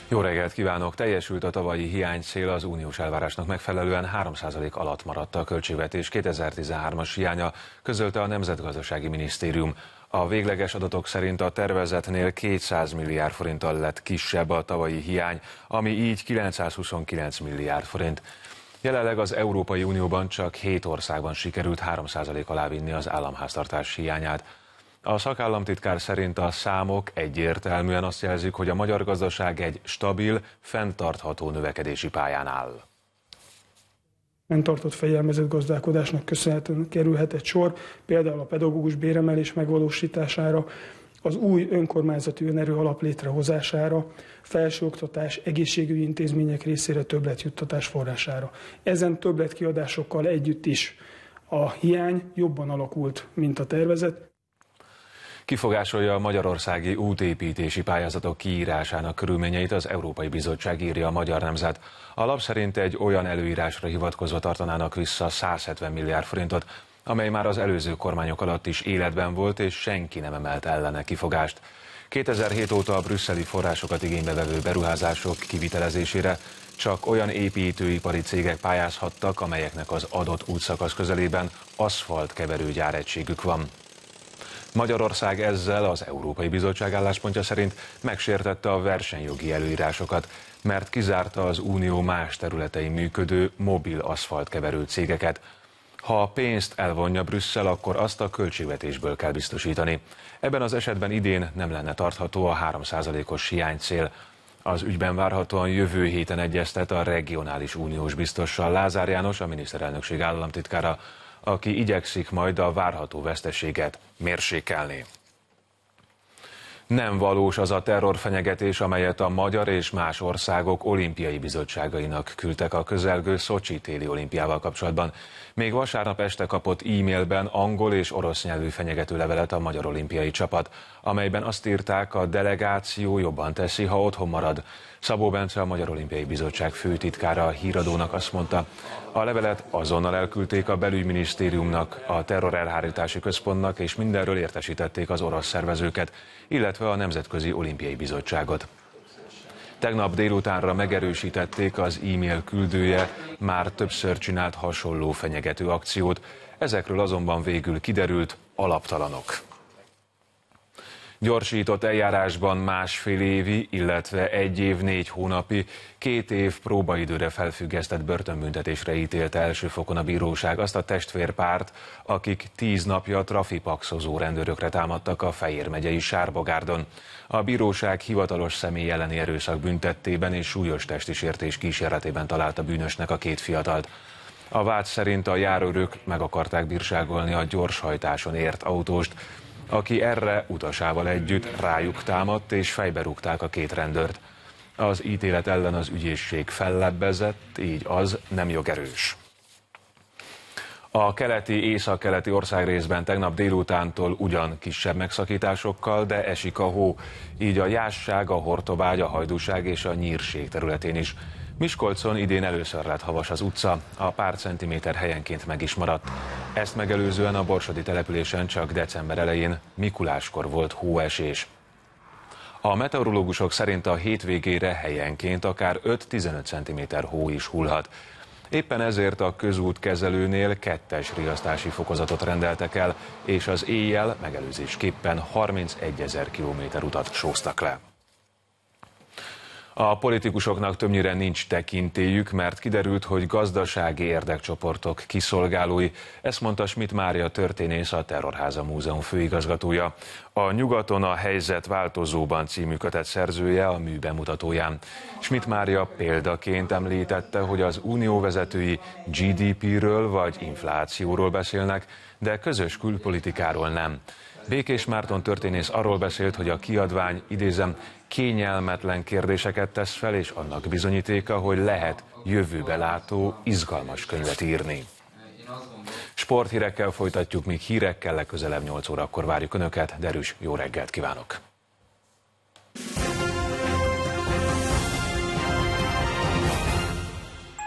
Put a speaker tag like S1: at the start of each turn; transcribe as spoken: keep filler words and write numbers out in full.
S1: Jó reggelt kívánok! Teljesült a tavalyi hiánycél, az uniós elvárásnak megfelelően három százalék alatt maradt a költségvetés kétezer-tizenhármas hiánya, közölte a Nemzetgazdasági Minisztérium. A végleges adatok szerint a tervezetnél kétszáz milliárd forinttal lett kisebb a tavalyi hiány, ami így kilencszázhuszonkilenc milliárd forint. Jelenleg az Európai Unióban csak hét országban sikerült három százalék alá vinni az államháztartás hiányát. A szakállamtitkár szerint a számok egyértelműen azt jelzik, hogy a magyar gazdaság egy stabil, fenntartható növekedési pályán áll.
S2: Fenntartott fegyelmezett gazdálkodásnak köszönhetően kerülhetett sor, például a pedagógus béremelés megvalósítására, az új önkormányzati önerő alap létrehozására, felsőoktatás, egészségügyi intézmények részére többletjuttatás forrására. Ezen többletkiadásokkal együtt is a hiány jobban alakult, mint a tervezet.
S1: Kifogásolja a magyarországi útépítési pályázatok kiírásának körülményeit az Európai Bizottság, írja a Magyar Nemzet. A lap szerint egy olyan előírásra hivatkozva tartanának vissza százhetven milliárd forintot, amely már az előző kormányok alatt is életben volt, és senki nem emelt ellene kifogást. kétezer-hét óta a brüsszeli forrásokat igénybe vevő beruházások kivitelezésére csak olyan építőipari cégek pályázhattak, amelyeknek az adott útszakasz közelében aszfaltkeverőgyár egységük van. Magyarország ezzel az Európai Bizottság álláspontja szerint megsértette a versenyjogi előírásokat, mert kizárta az unió más területein működő mobil aszfaltkeverő cégeket. Ha a pénzt elvonja Brüsszel, akkor azt a költségvetésből kell biztosítani. Ebben az esetben idén nem lenne tartható a három százalékos hiánycél. Az ügyben várhatóan jövő héten egyeztet a regionális uniós biztossal Lázár János, a miniszterelnökség államtitkára, aki igyekszik majd a várható veszteséget mérsékelni. Nem valós az a terrorfenyegetés, amelyet a magyar és más országok olimpiai bizottságainak küldtek a közelgő Szocsi téli olimpiával kapcsolatban. Még vasárnap este kapott e-mailben angol és orosz nyelvű fenyegető levelet a magyar olimpiai csapat, amelyben azt írták, a delegáció jobban teszi, ha otthon marad. Szabó Bence, a Magyar Olimpiai Bizottság főtitkára a Híradónak azt mondta, a levelet azonnal elküldték a belügyminisztériumnak, a terrorelhárítási központnak, és mindenről értesítették az orosz szervezőket, illetve a Nemzetközi Olimpiai Bizottságot. Tegnap délutánra megerősítették az e-mail küldője már többször csinált hasonló fenyegető akciót, ezekről azonban végül kiderült, alaptalanok. Gyorsított eljárásban másfél évi, illetve egy év négy hónapi, két év próbaidőre felfüggesztett börtönbüntetésre ítélte első fokon a bíróság azt a testvérpárt, akik tíz napja trafipaxozó rendőrökre támadtak a Fejér megyei Sárbogárdon. A bíróság hivatalos személy elleni erőszak büntettében és súlyos testi sértés kísérletében találta bűnösnek a két fiatalt. A vád szerint a járőrök meg akarták bírságolni a gyorshajtáson ért autóst, aki erre utasával együtt rájuk támadt és fejbe rúgták a két rendőrt. Az ítélet ellen az ügyészség fellebbezett, így az nem jogerős. A keleti, északkeleti országrészben tegnap délutántól ugyan kisebb megszakításokkal, de esik a hó, így a Jásság, a Hortobágy, a Hajdúság és a Nyírség területén is. Miskolcon idén először lett havas az utca, a pár centiméter helyenként meg is maradt. Ezt megelőzően a borsodi településen csak december elején, Mikuláskor volt hóesés. A meteorológusok szerint a hétvégére helyenként akár öt-tizenöt centiméter hó is hullhat. Éppen ezért a közútkezelőnél kettes riasztási fokozatot rendeltek el, és az éjjel megelőzésképpen harmincegyezer kilométer utat sóztak le. A politikusoknak többnyire nincs tekintélyük, mert kiderült, hogy gazdasági érdekcsoportok kiszolgálói, ezt mondta Schmidt Mária történész, a Terrorháza Múzeum főigazgatója. A Nyugaton a helyzet változóban című kötet szerzője a mű bemutatóján. Schmidt Mária példaként említette, hogy az unió vezetői gé dé pé-ről vagy inflációról beszélnek, de közös külpolitikáról nem. Békés Márton történész arról beszélt, hogy a kiadvány, idézem, kényelmetlen kérdéseket tesz fel, és annak bizonyítéka, hogy lehet jövőbe látó, izgalmas könyvet írni. Sporthírekkel folytatjuk, míg hírekkel legközelebb nyolc órakor várjuk Önöket. Derűs, jó reggelt kívánok!